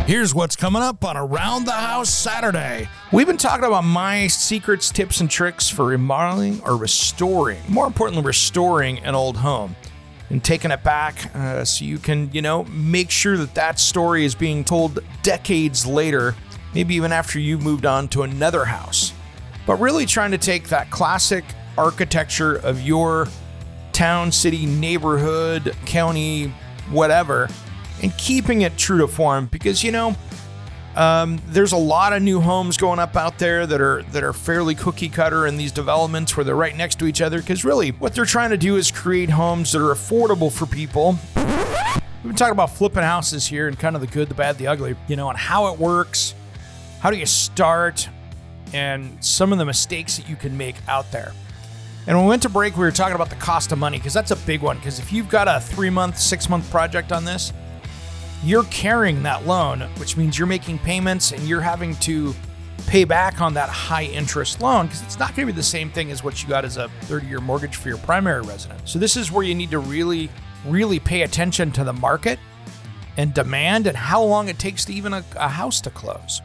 Here's what's coming up on Around the House Saturday. We've been talking about my secrets, tips, and tricks for remodeling or restoring, more importantly, restoring an old home and taking it back so you can, make sure that story is being told decades later, maybe even after you've moved on to another house. But really trying to take that classic architecture of your town, city, neighborhood, county, whatever, and keeping it true to form, because there's a lot of new homes going up out there that are fairly cookie cutter in these developments where they're right next to each other, because really what they're trying to do is create homes that are affordable for people. We've been talking about flipping houses here and kind of the good, the bad, the ugly, and how it works, how do you start, and some of the mistakes that you can make out there. And when we went to break, we were talking about the cost of money, because that's a big one, because if you've got a 3-month, 6-month project on this, you're carrying that loan, which means you're making payments and you're having to pay back on that high interest loan, because it's not going to be the same thing as what you got as a 30-year mortgage for your primary residence. So this is where you need to really, really pay attention to the market and demand and how long it takes to even a house to close.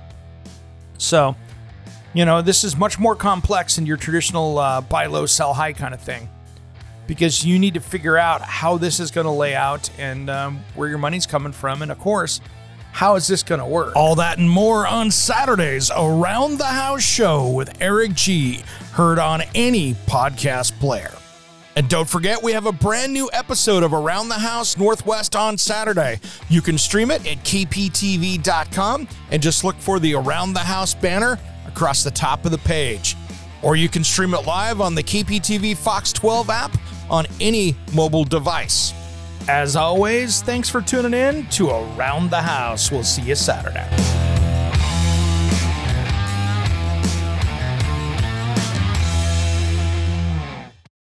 So, this is much more complex than your traditional buy low, sell high kind of thing, because you need to figure out how this is going to lay out and where your money's coming from. And of course, how is this going to work? All that and more on Saturday's Around the House show with Eric G, heard on any podcast player. And don't forget, we have a brand new episode of Around the House Northwest on Saturday. You can stream it at kptv.com and just look for the Around the House banner across the top of the page. Or you can stream it live on the KPTV Fox 12 app on any mobile device. As always, thanks for tuning in to Around the House. We'll see you Saturday.